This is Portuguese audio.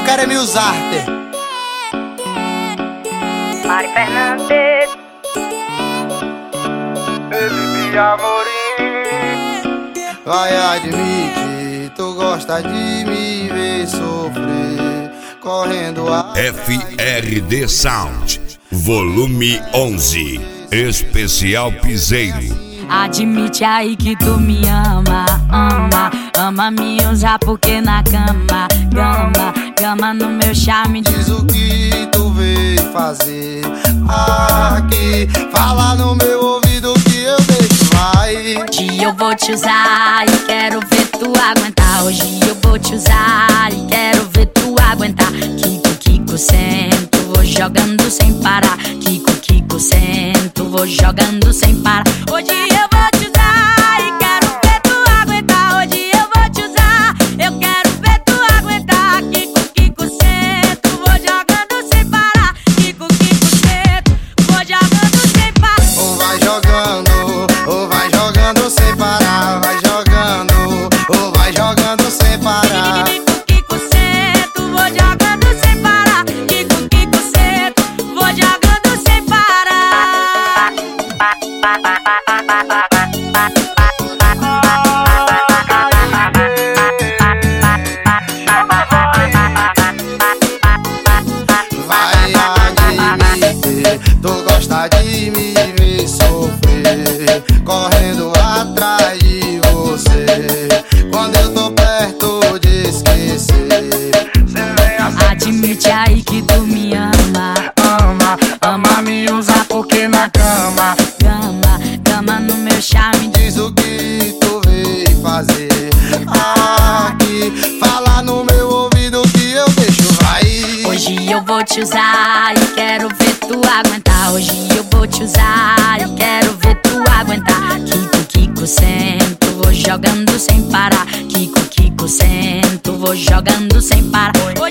quero é me usar. Mari Fernandes, Felipe Amorim. Vai admitir, tu gosta de me ver sofrer, correndo a FRD Sound, volume 11, especial Piseiro. Admite aí que tu me ama, ama me usar porque na cama, gama no meu charme. Diz o que tu veio fazer aqui, fala no meu ouvido que eu deixo, vai. Hoje eu vou te usar e quero ver tu aguentar. Hoje eu vou te usar e quero ver tu aguentar. Kiko, sento, vou jogando sem parar. Kiko, sento, vou jogando sem parar. Hoje eu vou te usar e quero ver tu aguentar. Hoje eu vou te usar, eu quero ver tu aguentar. Kiko, sento, vou jogando sem parar. Kiko, sento, vou jogando sem parar. Ou vai jogando sem parar. Vai jogando, ou vai jogando sem parar. Kiko, sento, vou jogando sem parar. Kiko, sento, vou jogando sem parar. Vai admitir, tu gosta de me ver sofrer, correndo atrás de você, quando eu tô perto de esquecer. Admite aí que tu me ama, Ama me usar porque na cama. gama no meu charme. Diz o que tu veio fazer aqui, fala no meu ouvido que eu deixo, vai. Hoje eu vou te usar e quero ver tu aguentar. Hoje eu vou te usar e quero ver tu aguentar. Kiko, sento, vou jogando sem parar. Kiko, sento, vou jogando sem parar.